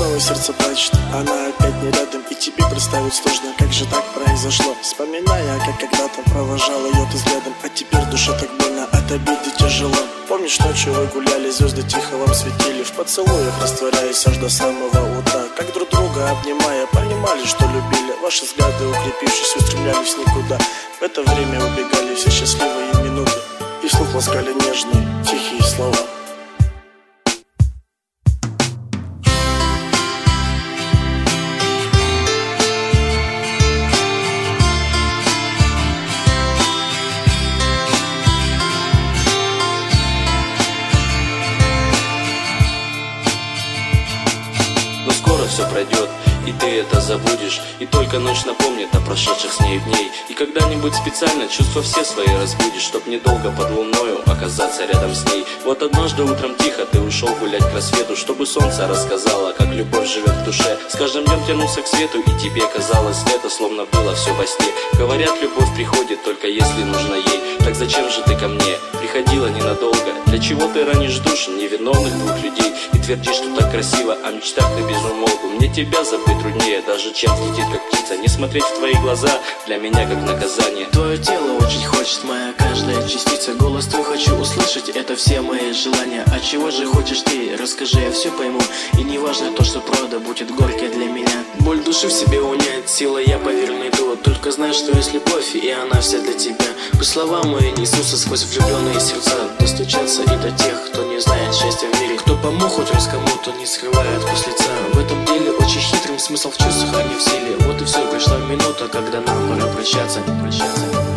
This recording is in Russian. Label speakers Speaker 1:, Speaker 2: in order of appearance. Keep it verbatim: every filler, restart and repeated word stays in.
Speaker 1: снова сердце плачет, она опять не рядом, и тебе представить сложно, как же так произошло. Вспоминая, как когда-то провожал ее ты взглядом, а теперь душа так больно, от обиды тяжело. Помнишь, ночью вы гуляли, звезды тихо вам светили, в поцелуях растворяясь аж до самого утра, как друг друга обнимая, понимали, что любили. Ваши взгляды, укрепившись, устремлялись никуда. В это время убегали все счастливые минуты, и вслух ласкали нежные, тихие слова.
Speaker 2: Но скоро все пройдет, и ты это забудешь, и только ночь напомнит о прошедших с ней дней. И когда-нибудь специально чувства все свои разбудишь, чтоб недолго под луною оказаться рядом с ней. Вот однажды утром тихо ты ушел гулять к рассвету, чтобы солнце рассказало, как любовь живет в душе. С каждым днем тянулся к свету, и тебе казалось это, словно было все во сне. Говорят, любовь приходит только если нужно ей. Так зачем же ты ко мне приходила ненадолго? Для чего ты ранишь души невиновных двух людей и твердишь, что так красиво, а в мечтах ты без умолку? Мне тебя забыть труднее, даже чем взлететь как птица. Не смотреть в твои глаза для меня как наказание.
Speaker 3: Твое тело очень хочет, моя каждая частица. Голос твой хочу услышать, это все мои желания. А чего же хочешь ты? Расскажи, я все пойму. И не важно то, что правда будет горькой для меня. Боль души в себе унять, сила я поверь найду. Только знай, что есть любовь, и она вся для тебя. Пусть слова мои несутся сквозь влюбленные сердца, достучаться и до тех, кто не знает счастья в мире. Кто помог хоть раз кому-то, не скрывает вкус лица. В этом деле очень хитрым смысл в чувствах, а не в силе. Вот и все, пришла минута, когда нам пора прощаться, прощаться.